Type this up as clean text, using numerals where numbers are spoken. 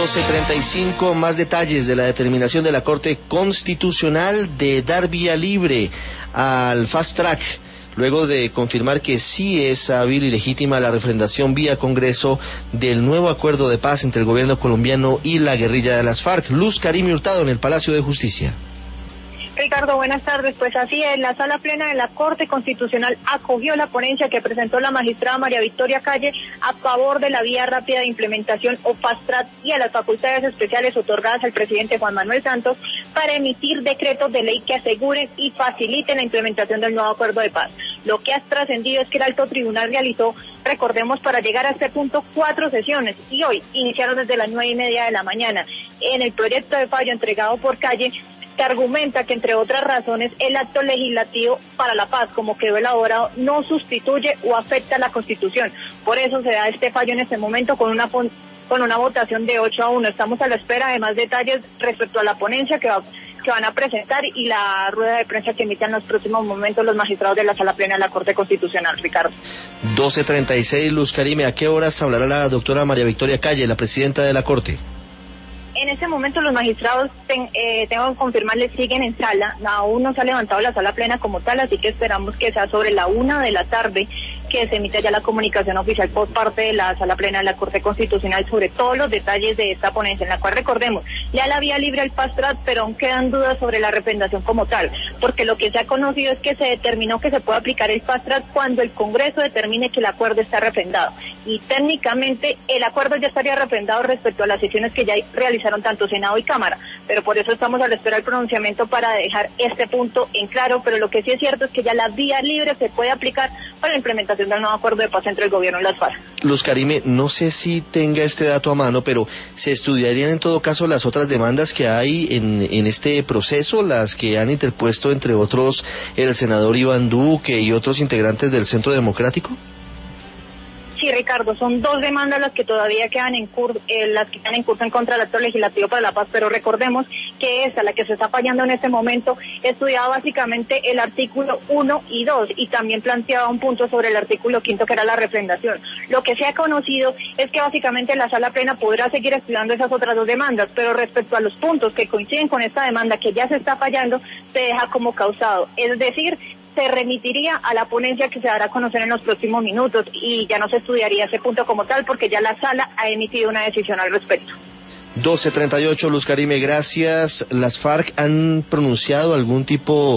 12:35, más detalles de la determinación de la Corte Constitucional de dar vía libre al Fast Track, luego de confirmar que sí es hábil y legítima la refrendación vía Congreso del nuevo acuerdo de paz entre el gobierno colombiano y la guerrilla de las FARC. Luz Karime Hurtado en el Palacio de Justicia. Ricardo, buenas tardes. Pues así es, la Sala Plena de la Corte Constitucional acogió la ponencia que presentó la magistrada María Victoria Calle a favor de la vía rápida de implementación o Fast Track y a las facultades especiales otorgadas al presidente Juan Manuel Santos para emitir decretos de ley que aseguren y faciliten la implementación del nuevo acuerdo de paz. Lo que ha trascendido es que el Alto Tribunal realizó, recordemos, para llegar a este punto 4 sesiones y hoy iniciaron desde las 9:30 de la mañana. En el proyecto de fallo entregado por Calle se argumenta que, entre otras razones, el acto legislativo para la paz, como quedó elaborado, no sustituye o afecta a la Constitución. Por eso se da este fallo en este momento con una votación de 8-1. Estamos a la espera de más detalles respecto a la ponencia que van a presentar y la rueda de prensa que emiten en los próximos momentos los magistrados de la Sala Plena de la Corte Constitucional. Ricardo. 12:36, Luz Karime, ¿a qué horas hablará la doctora María Victoria Calle, la presidenta de la Corte? En este momento los magistrados, tengo que confirmarles, siguen en sala. Aún no se ha levantado la Sala Plena como tal, así que esperamos que sea sobre la 1 de la tarde que se emita ya la comunicación oficial por parte de la Sala Plena de la Corte Constitucional sobre todos los detalles de esta ponencia, en la cual, recordemos, ya la vía libre al Fast Track, pero aún quedan dudas sobre la refrendación como tal, porque lo que se ha conocido es que se determinó que se puede aplicar el Fast Track cuando el Congreso determine que el acuerdo está refrendado, y técnicamente el acuerdo ya estaría refrendado respecto a las sesiones que ya realizaron tanto Senado y Cámara, pero por eso estamos a la espera del pronunciamiento para dejar este punto en claro. Pero lo que sí es cierto es que ya la vía libre se puede aplicar para la implementación del nuevo acuerdo de paz entre el gobierno y las FARC. Luz Karime, no sé si tenga este dato a mano, pero ¿se estudiarían en todo caso las otras demandas que hay en este proceso, las que han interpuesto entre otros el senador Iván Duque y otros integrantes del Centro Democrático? Sí, Ricardo, son 2 demandas las que todavía quedan en curso en contra del acto legislativo para la paz, pero recordemos que esta, la que se está fallando en este momento, estudiaba básicamente el artículo 1 y 2 y también planteaba un punto sobre el artículo 5, que era la refrendación. Lo que se ha conocido es que básicamente la Sala Plena podrá seguir estudiando esas otras 2 demandas, pero respecto a los puntos que coinciden con esta demanda que ya se está fallando, se deja como causado, es decir, se remitiría a la ponencia que se dará a conocer en los próximos minutos y ya no se estudiaría ese punto como tal porque ya la sala ha emitido una decisión al respecto. 12:38, Luz Karime, gracias. ¿Las FARC han pronunciado algún tipo